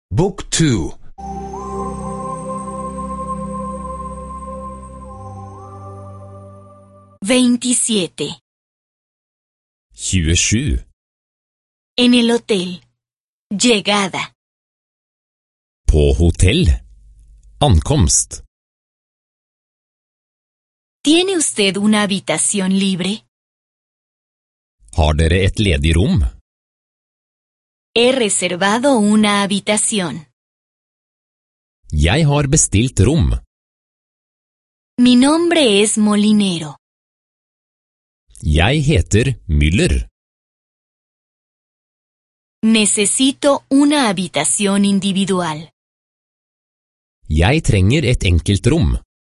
Book 2. 27. 27. En el hotel. Llegada. På hotell. Ankomst. ¿Tiene usted una habitación libre? Har dere et ledig rom? He reservado una habitación. Jeg har bestilt rom. Mi nombre es Molinero. Jeg heter Müller. Necesito una habitación individual. Jeg trenger et enkelt rom.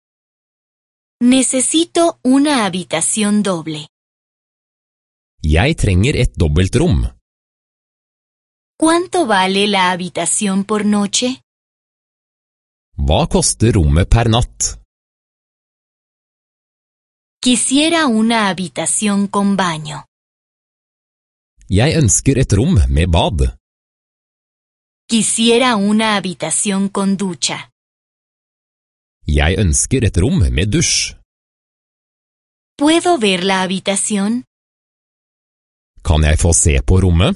Necesito una habitación doble. Jeg trenger et dobbelt rom. ¿Cuánto vale la habitación por noche? Hva koster rommet per natt? Quisiera una habitación con baño. Jeg ønsker et rom med bad. Quisiera una habitación con ducha. Jeg ønsker et rom med dusj. ¿Puedo ver la habitación? Kan jeg få se på rommet?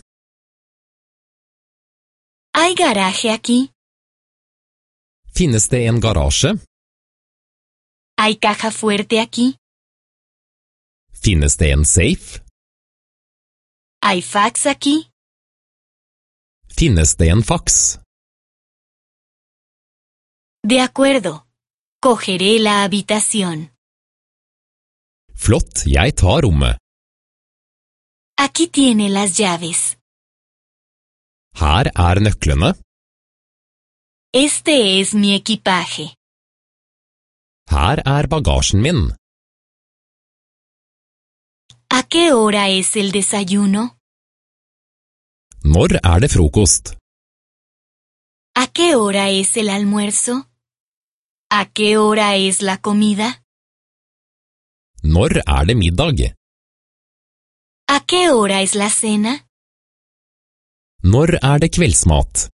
¿Hay garaje aquí? Finnes det en garasje? ¿Hay caja fuerte aquí? Finnes det en safe? ¿Hay fax aquí? Finnes det en fax? De acuerdo. Cogeré la habitación. Flott, jeg tar rommet. Aquí tiene las llaves. Her er nøklene. Este es mi equipaje. Her er bagasjen min. ¿A qué hora es el desayuno? Når er det frokost? ¿A qué hora es el almuerzo? ¿A qué hora es la comida? Når er det middag? ¿A qué hora es la cena? Når er det kveldsmat?